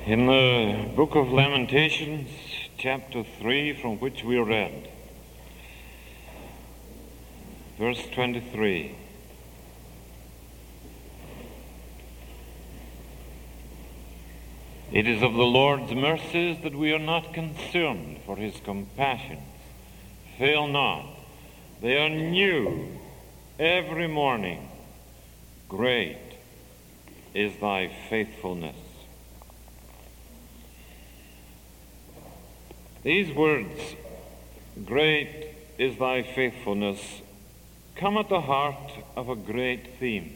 In the book of Lamentations, chapter 3, from which we read, verse 23, "It is of the Lord's mercies that we are not consumed, for his compassions fail not. They are new every morning. Great is thy faithfulness." These words, "Great is thy faithfulness," come at the heart of a great theme.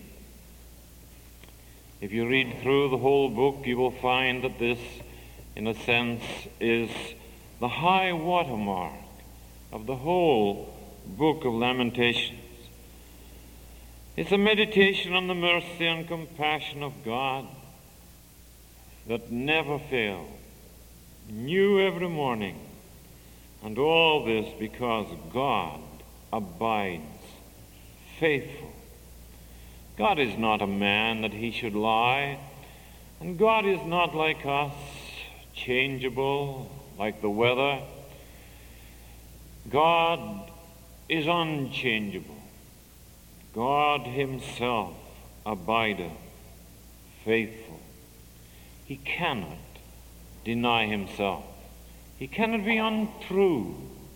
If you read through the whole book, you will find that this, in a sense, is the high watermark of the whole book of Lamentations. It's a meditation on the mercy and compassion of God that never fails, new every morning, and all this because God abides faithful. God is not a man that he should lie, and God is not like us, changeable like the weather. God is unchangeable. God himself abideth faithful. He cannot deny himself. He cannot be untrue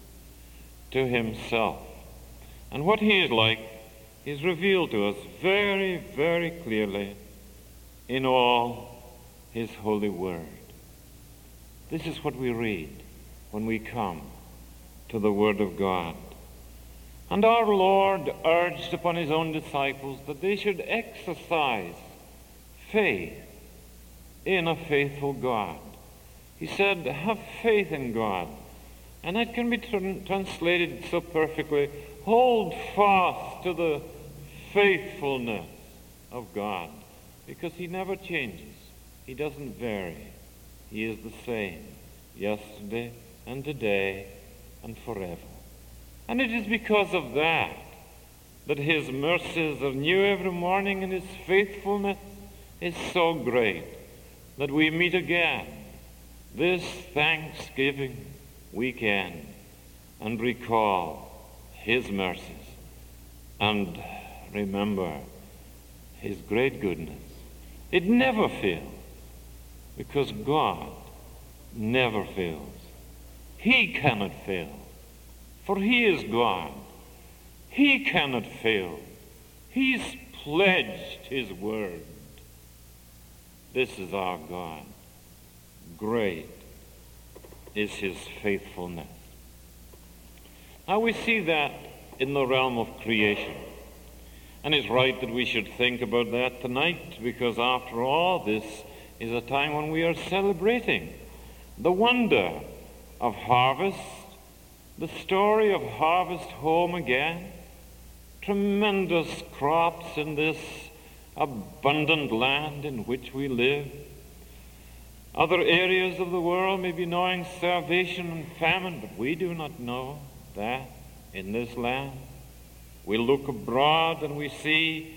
to himself. And what he is like is revealed to us very, very clearly in all his holy word. This is what we read when we come to the word of God. And our Lord urged upon his own disciples that they should exercise faith in a faithful God. He said, have faith in God. And that can be translated so perfectly, hold fast to the faithfulness of God, because he never changes. He doesn't vary. He is the same yesterday and today and forever. And it is because of that his mercies are new every morning, and his faithfulness is so great that we meet again this Thanksgiving weekend and recall his mercies and remember his great goodness. It never fails, because God never fails. He cannot fail, for he is God. He cannot fail. He's pledged his word. This is our God. Great is his faithfulness. Now we see that in the realm of creation. And it's right that we should think about that tonight, because after all, this is a time when we are celebrating the wonder of harvest, the story of harvest home again, tremendous crops in this abundant land in which we live. Other areas of the world may be knowing starvation and famine, but we do not know that in this land. We look abroad and we see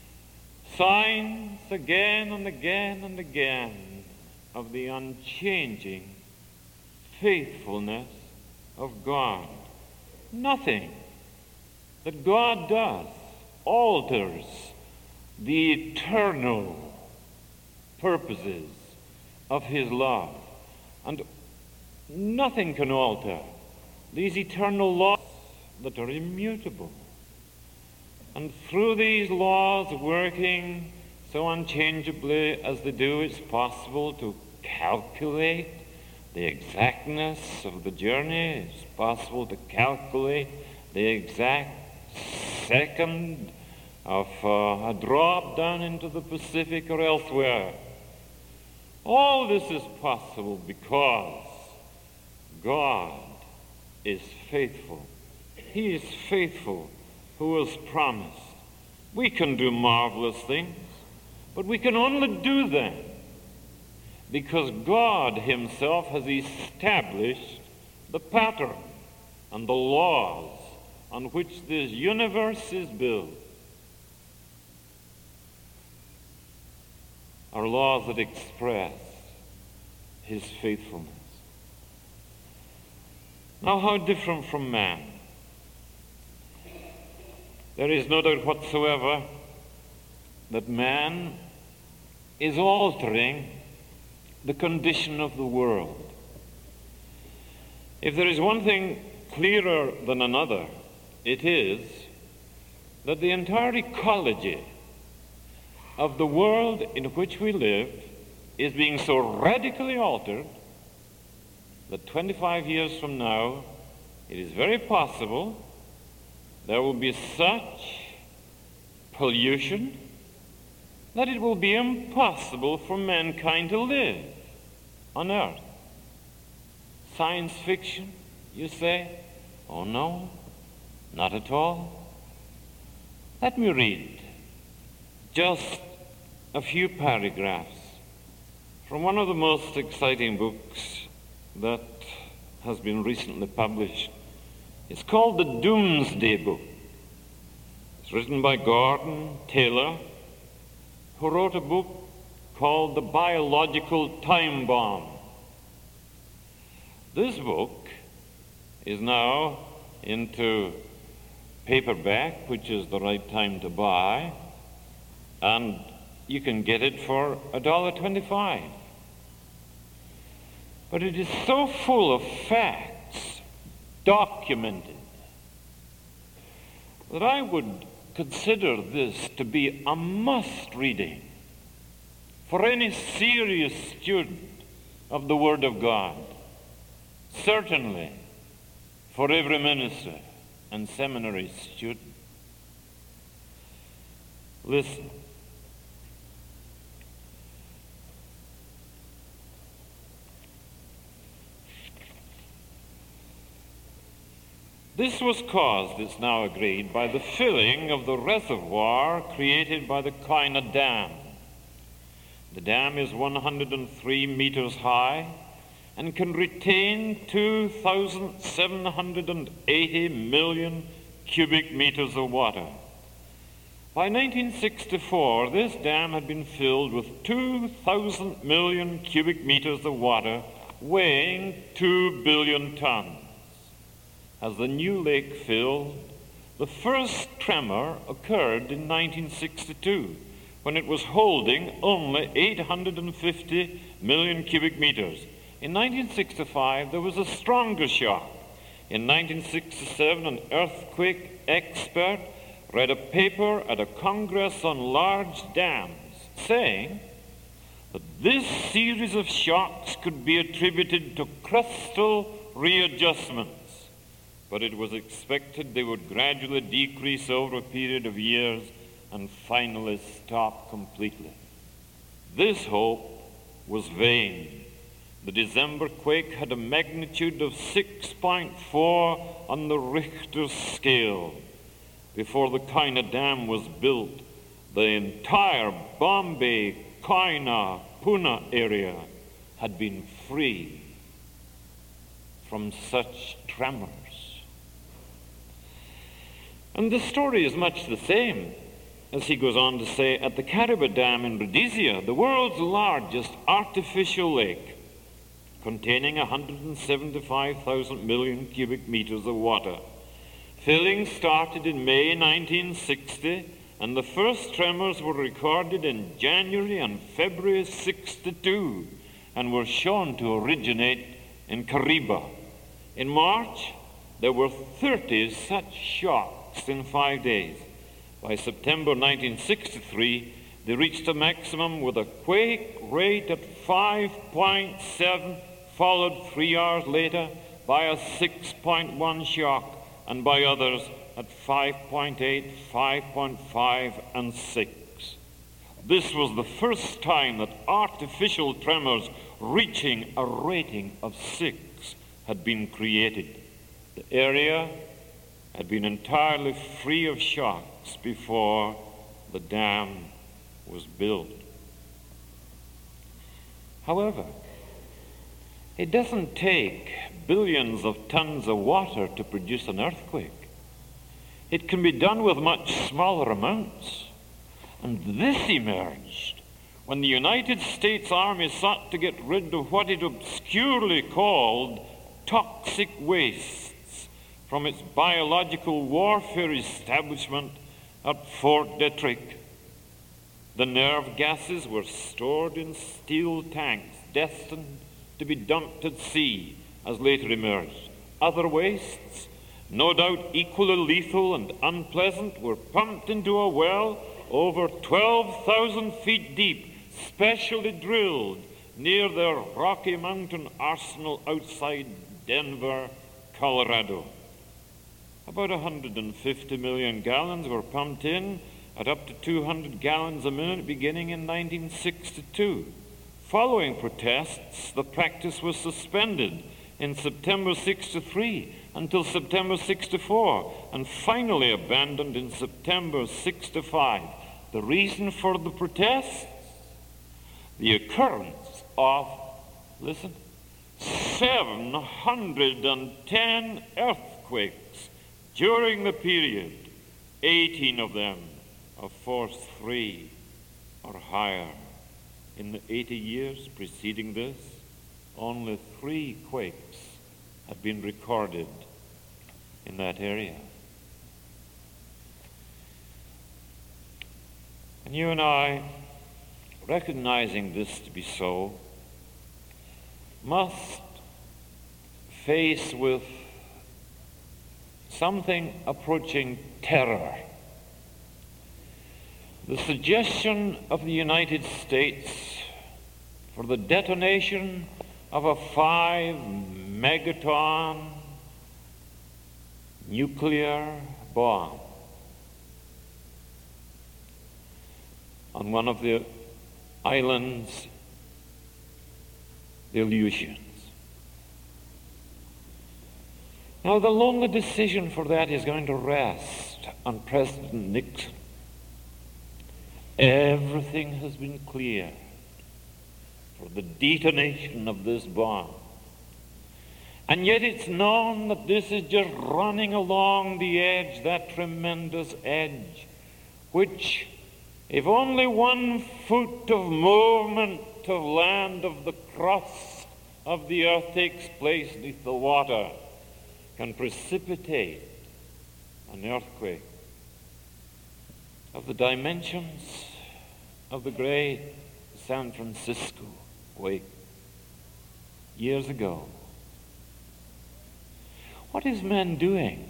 signs again and again and again of the unchanging faithfulness of God. Nothing that God does alters the eternal purposes of his love. And nothing can alter these eternal laws that are immutable. And through these laws working so unchangeably as they do, it's possible to calculate the exactness of the journey. It's possible to calculate the exact second of a drop down into the Pacific or elsewhere. All this is possible because God is faithful. He is faithful who has promised. We can do marvelous things, but we can only do them because God himself has established the pattern and the laws on which this universe is built. Are laws that express his faithfulness. Now, how different from man? There is no doubt whatsoever that man is altering the condition of the world. If there is one thing clearer than another, it is that the entire ecology of the world in which we live is being so radically altered that 25 years from now, it is very possible there will be such pollution that it will be impossible for mankind to live on earth. Science fiction, you say? Oh no, not at all. Let me read just a few paragraphs from one of the most exciting books that has been recently published. It's called the Doomsday Book. It's written by Gordon Taylor, who wrote a book called The Biological Time Bomb. This book is now into paperback, which is the right time to buy, and you can get it for $1.25. But it is so full of facts, documented, that I would consider this to be a must-reading for any serious student of the Word of God. Certainly for every minister and seminary student. Listen. This was caused, it's now agreed, by the filling of the reservoir created by the Koyna Dam. The dam is 103 meters high and can retain 2,780 million cubic meters of water. By 1964, this dam had been filled with 2,000 million cubic meters of water, weighing 2 billion tons. As the new lake filled, the first tremor occurred in 1962, when it was holding only 850 million cubic meters. In 1965, there was a stronger shock. In 1967, an earthquake expert read a paper at a congress on large dams saying that this series of shocks could be attributed to crustal readjustments, but it was expected they would gradually decrease over a period of years and finally stop completely. This hope was vain. The December quake had a magnitude of 6.4 on the Richter scale. Before the Koyna Dam was built, the entire Bombay, Koyna, Pune area had been free from such tremors. And the story is much the same, as he goes on to say, at the Kariba Dam in Rhodesia, the world's largest artificial lake, containing 175,000 million cubic meters of water. Filling started in May 1960, and the first tremors were recorded in January and February 62, and were shown to originate in Kariba. In March, there were 30 such shocks in 5 days. By September 1963, they reached a maximum with a quake rate at 5.7, followed 3 hours later by a 6.1 shock, and by others at 5.8, 5.5, and 6. This was the first time that artificial tremors reaching a rating of 6 had been created. The area had been entirely free of shocks before the dam was built. However, it doesn't take billions of tons of water to produce an earthquake. It can be done with much smaller amounts. And this emerged when the United States Army sought to get rid of what it obscurely called toxic wastes from its biological warfare establishment at Fort Detrick. The nerve gases were stored in steel tanks destined to be dumped at sea, as later emerged. Other wastes, no doubt equally lethal and unpleasant, were pumped into a well over 12,000 feet deep, specially drilled near their Rocky Mountain arsenal outside Denver, Colorado. About 150 million gallons were pumped in at up to 200 gallons a minute beginning in 1962. Following protests, the practice was suspended in September 63 until September 64 and finally abandoned in September 65. The reason for the protests? The occurrence of, listen, 710 earthquakes during the period, 18 of them of force 3 or higher. In the 80 years preceding this, only 3 quakes had been recorded in that area. And you and I, recognizing this to be so, must face with something approaching terror. The suggestion of the United States for the detonation of a 5-megaton nuclear bomb on one of the islands, the Aleutians. Now, the lonely decision for that is going to rest on President Nixon. Everything has been cleared for the detonation of this bomb. And yet it's known that this is just running along the edge, that tremendous edge, which, if only 1 foot of movement of land of the crust of the earth takes place beneath the water, can precipitate an earthquake of the dimensions of the great San Francisco quake years ago. What is man doing?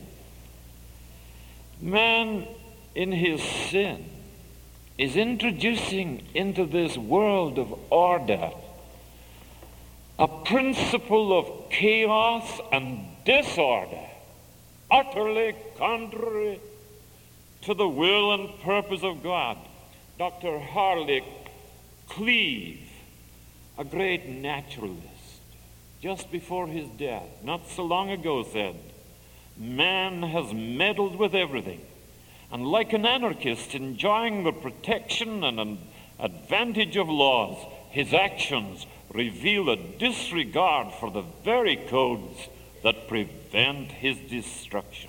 Man, in his sin, is introducing into this world of order a principle of chaos and disorder, utterly contrary to the will and purpose of God. Dr. Harley Cleave, a great naturalist, just before his death, not so long ago, said, "Man has meddled with everything, and like an anarchist enjoying the protection and an advantage of laws, his actions reveal a disregard for the very codes that prevent his destruction."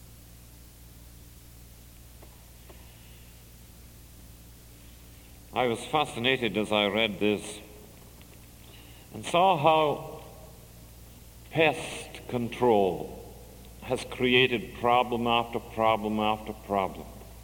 I was fascinated as I read this and saw how pest control has created problem after problem after problem.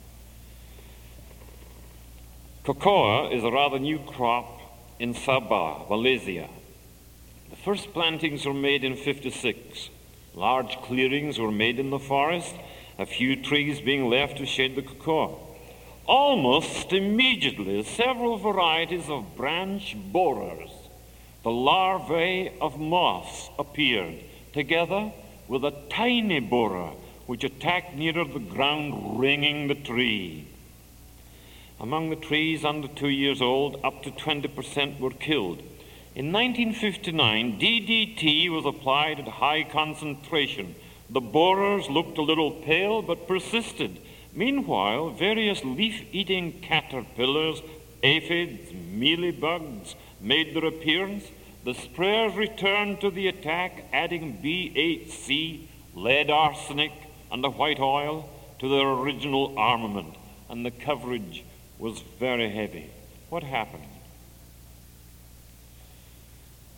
Cocoa is a rather new crop in Sabah, Malaysia. The first plantings were made in '56. Large clearings were made in the forest, a few trees being left to shade the cocoa. Almost immediately, several varieties of branch borers, the larvae of moths, appeared, together with a tiny borer which attacked nearer the ground, ringing the tree. Among the trees under 2 years old, up to 20% were killed. In 1959, DDT was applied at high concentration. The borers looked a little pale but persisted. Meanwhile, various leaf-eating caterpillars, aphids, mealybugs made their appearance. The sprayers returned to the attack, adding BHC, lead arsenic, and a white oil to their original armament, and the coverage was very heavy. What happened?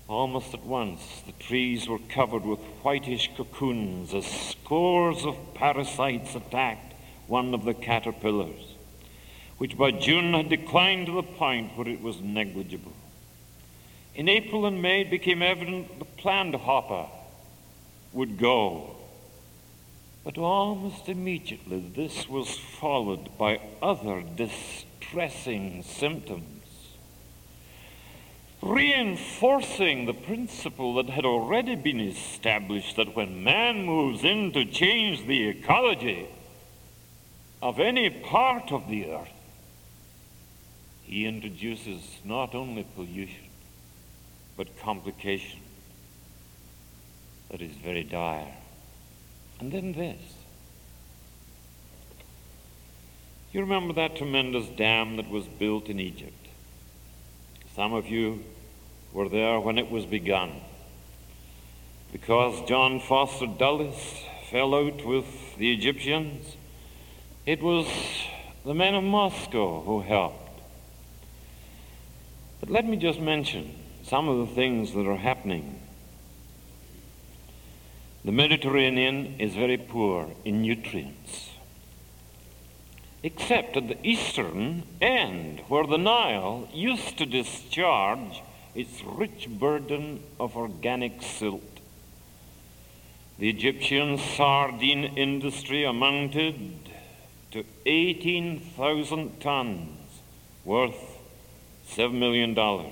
Almost at once, the trees were covered with whitish cocoons as scores of parasites attacked one of the caterpillars, which by June had declined to the point where it was negligible. In April and May, it became evident that the planned hopper would go. But almost immediately, this was followed by other distressing symptoms, reinforcing the principle that had already been established that when man moves in to change the ecology of any part of the earth, he introduces not only pollution, but complication that is very dire. And then this. You remember that tremendous dam that was built in Egypt? Some of you were there when it was begun. Because John Foster Dulles fell out with the Egyptians, it was the men of Moscow who helped. But let me just mention some of the things that are happening. The Mediterranean is very poor in nutrients, except at the eastern end, where the Nile used to discharge its rich burden of organic silt. The Egyptian sardine industry amounted to 18,000 tons, worth $7 million.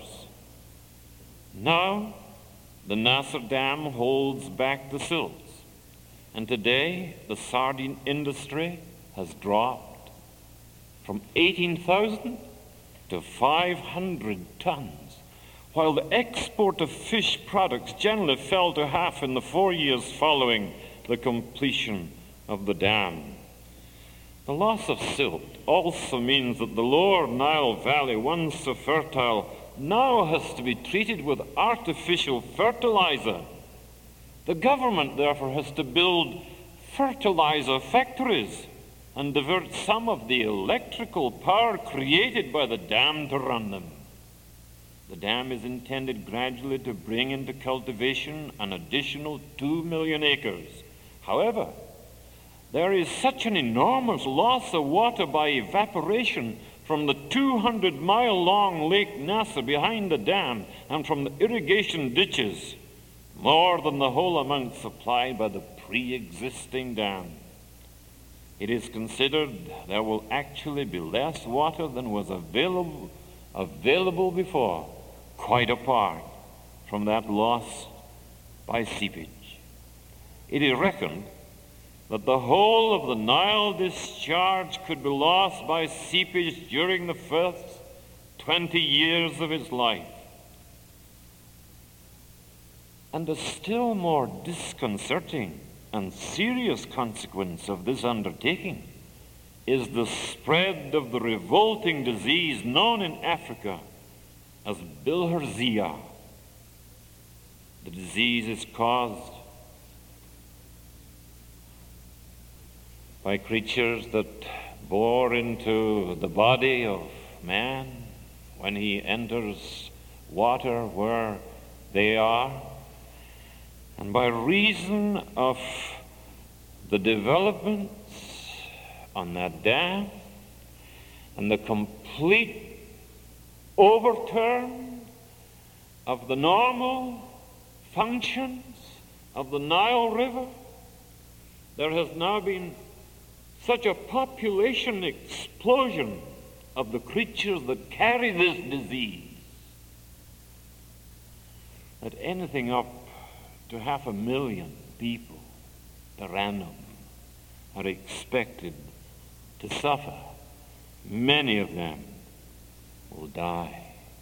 Now, the Nasser Dam holds back the silts, and today the sardine industry has dropped from 18,000 to 500 tons, while the export of fish products generally fell to half in the 4 years following the completion of the dam. The loss of silt also means that the lower Nile Valley, once so fertile, now has to be treated with artificial fertilizer. The government, therefore, has to build fertilizer factories and divert some of the electrical power created by the dam to run them. The dam is intended gradually to bring into cultivation an additional 2 million acres. However, there is such an enormous loss of water by evaporation from the 200-mile-long Lake Nasser behind the dam and from the irrigation ditches, more than the whole amount supplied by the pre-existing dam. It is considered there will actually be less water than was available before, quite apart from that loss by seepage. It is reckoned that the whole of the Nile discharge could be lost by seepage during the first 20 years of its life. And a still more disconcerting and serious consequence of this undertaking is the spread of the revolting disease known in Africa as bilharzia. The disease is caused by creatures that bore into the body of man when he enters water where they are. And by reason of the developments on that dam and the complete overturn of the normal functions of the Nile River, there has now been such a population explosion of the creatures that carry this disease that anything up to 500,000 people per annum are expected to suffer. Many of them will die.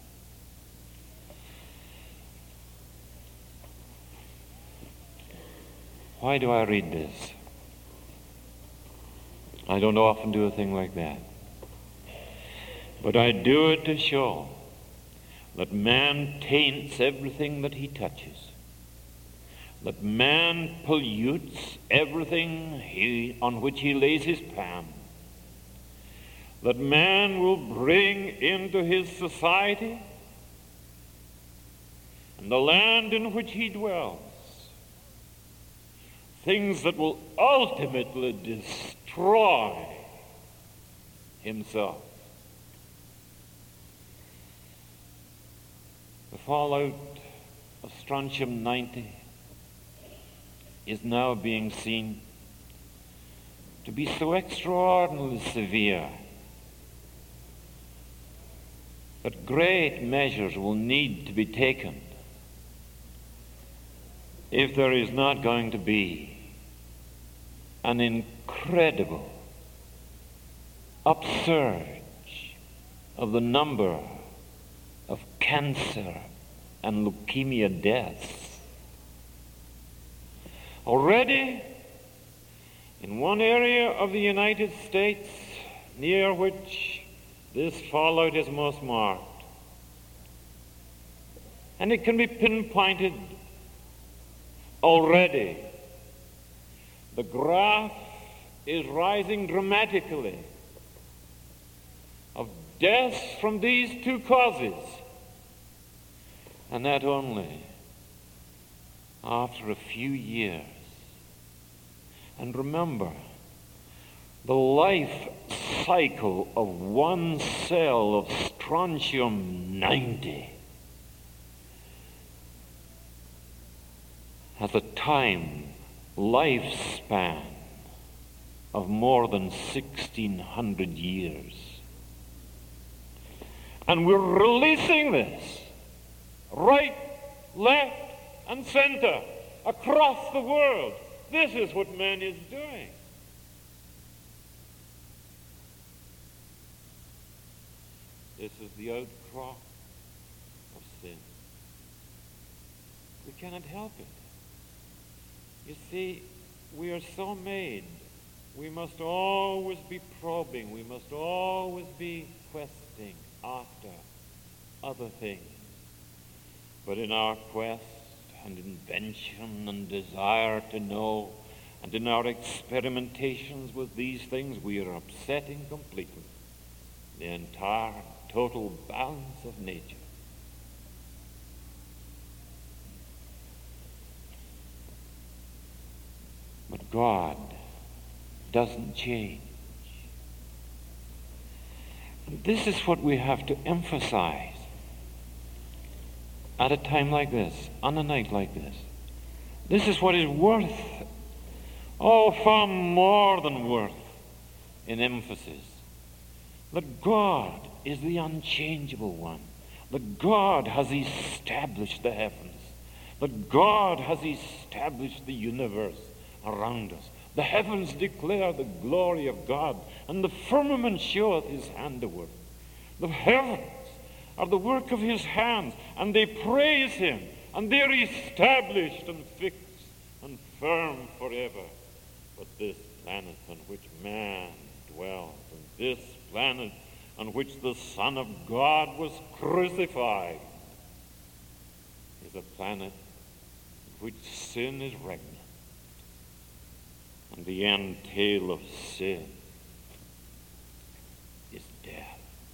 Why do I read this? I don't often do a thing like that. But I do it to show that man taints everything that he touches. That man pollutes everything on which he lays his palm. That man will bring into his society and the land in which he dwells, things that will ultimately destroy himself. The fallout of strontium-90 is now being seen to be so extraordinarily severe that great measures will need to be taken if there is not going to be an incredible upsurge of the number of cancer and leukemia deaths. Already, in one area of the United States near which this fallout is most marked, and it can be pinpointed already, the graph is rising dramatically of deaths from these two causes, and that only after a few years. And remember, the life cycle of one cell of strontium-90 has a time lifespan of more than 1,600 years. And we're releasing this right, left, and center across the world. This is what man is doing. This is the outcrop of sin. We cannot help it. You see, we are so made. We must always be probing. We must always be questing after other things. But in our quest and invention and desire to know, and in our experimentations with these things, we are upsetting completely the entire total balance of nature. But God doesn't change. And this is what we have to emphasize at a time like this, on a night like this. This is what is worth, far more than worth in emphasis. That God is the unchangeable one. That God has established the heavens. That God has established the universe around us. The heavens declare the glory of God, and the firmament showeth his handiwork. The heavens are the work of his hands, and they praise him, and they're established and fixed and firm forever. But this planet on which man dwells, and this planet on which the Son of God was crucified, is a planet in which sin is regnant, and the entail of sin is death.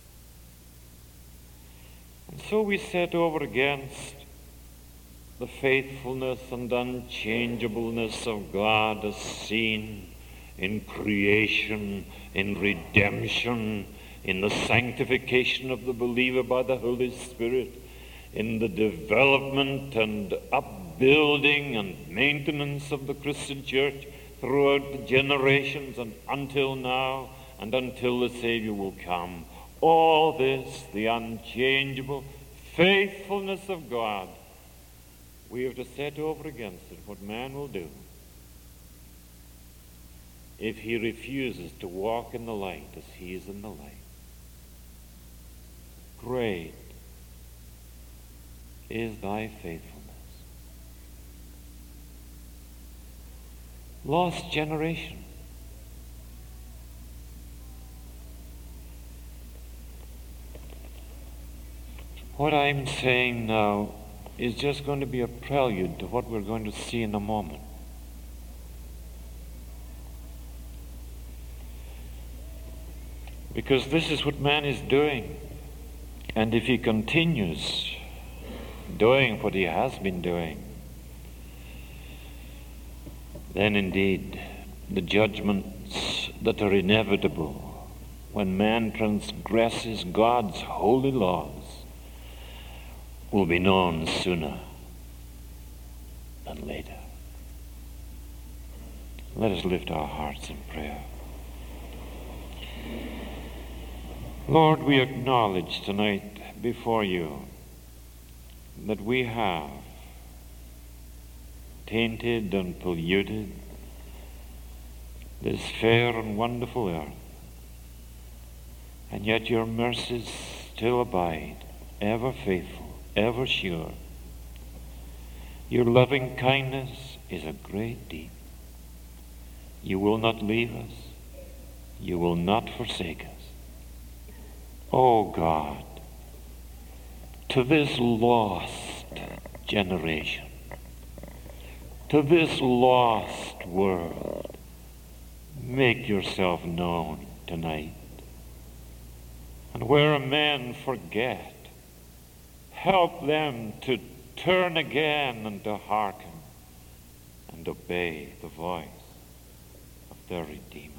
And so we set over against the faithfulness and unchangeableness of God as seen in creation, in redemption, in the sanctification of the believer by the Holy Spirit, in the development and upbuilding and maintenance of the Christian church throughout the generations and until now and until the Savior will come. All this, the unchangeable faithfulness of God, we have to set over against it what man will do if he refuses to walk in the light as he is in the light. Great is thy faithfulness. Lost generation. What I'm saying now is just going to be a prelude to what we're going to see in a moment. Because this is what man is doing. And if he continues doing what he has been doing, then indeed the judgments that are inevitable when man transgresses God's holy laws will be known sooner than later. Let us lift our hearts in prayer. Lord, we acknowledge tonight before you that we have tainted and polluted this fair and wonderful earth, and yet your mercies still abide, ever faithful, ever sure. Your loving kindness is a great deep. You will not leave us. You will not forsake us. O God, to this lost generation, to this lost world, make yourself known tonight. And where men forget, help them to turn again and to hearken and obey the voice of their Redeemer.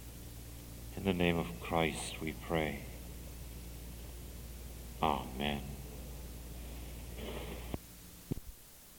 In the name of Christ we pray. Amen.